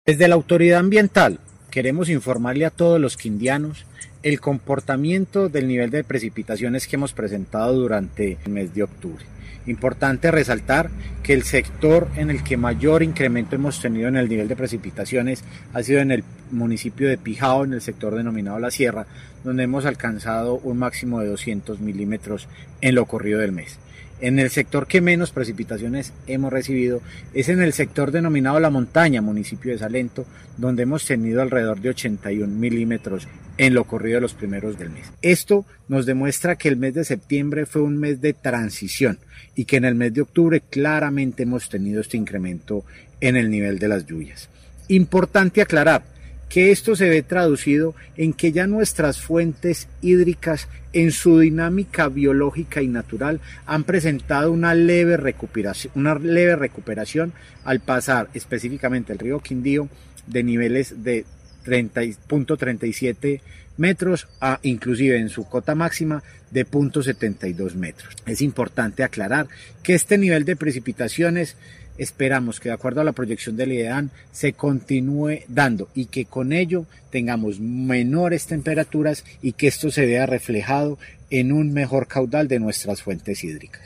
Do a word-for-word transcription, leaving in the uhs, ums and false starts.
Desde la autoridad ambiental queremos informarle a todos los quindianos el comportamiento del nivel de precipitaciones que hemos presentado durante el mes de octubre. Importante resaltar que el sector en el que mayor incremento hemos tenido en el nivel de precipitaciones ha sido en el municipio de Pijao, en el sector denominado La Sierra, donde hemos alcanzado un máximo de doscientos milímetros en lo corrido del mes. En el sector que menos precipitaciones hemos recibido es en el sector denominado La Montaña, municipio de Salento, donde hemos tenido alrededor de ochenta y un milímetros en lo corrido de los primeros del mes. Esto nos demuestra que el mes de septiembre fue un mes de transición y que en el mes de octubre claramente hemos tenido este incremento en el nivel de las lluvias. Importante aclarar que esto se ve traducido en que ya nuestras fuentes hídricas en su dinámica biológica y natural han presentado una leve recuperación, una leve recuperación al pasar específicamente el río Quindío de niveles de treinta punto treinta y siete metros a inclusive en su cota máxima de punto setenta y dos metros. Es importante aclarar que este nivel de precipitaciones esperamos que de acuerdo a la proyección del IDEAN se continúe dando y que con ello tengamos menores temperaturas y que esto se vea reflejado en un mejor caudal de nuestras fuentes hídricas.